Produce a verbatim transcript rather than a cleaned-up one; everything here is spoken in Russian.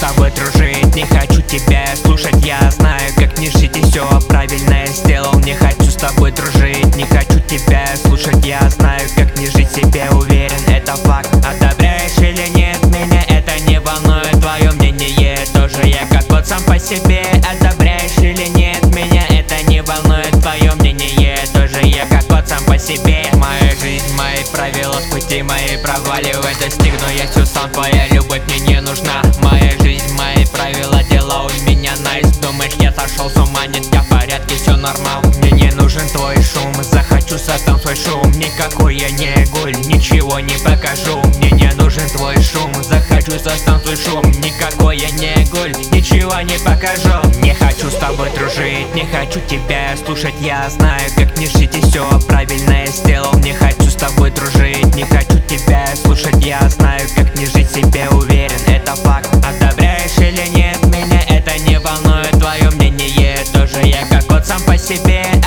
тобой дружить, не хочу тебя слушать. Я знаю, как не жить, и все правильно я сделал. Не хочу с тобой дружить, не хочу тебя слушать. Я знаю, как не жить, себе уверен, это факт. Одобряешь или нет, меня это не волнует. Твое мнение тоже, я как вот сам по себе. Одобряешь или нет, меня это не волнует. Твое мнение тоже, я как вот сам по себе. Моя жизнь, мои правила, пути мои проваливай, достигну я все сам. Твоя любовь мне не нужна. Моя жизнь, мои правила, дела у меня найс. Думаешь, я сошел с ума? Нет, я в порядке, все нормал. Мне не нужен твой шум, захочу, создам свой шум. Никакой я не гуль, ничего не покажу. Мне не нужен твой шум, захочу, создам свой шум. Никакой я не гуль, ничего не покажу. Не хочу с тобой дружить, не хочу тебя слушать. Я знаю, как не жить, и все правильно я сделал. Не хочу с тобой дружить, не хочу тебя слушать. Я знаю, как не жить, себе уверен, это факт. Одобряешь или нет, меня это не волнует. Твое мнение тоже, я как вот сам по себе.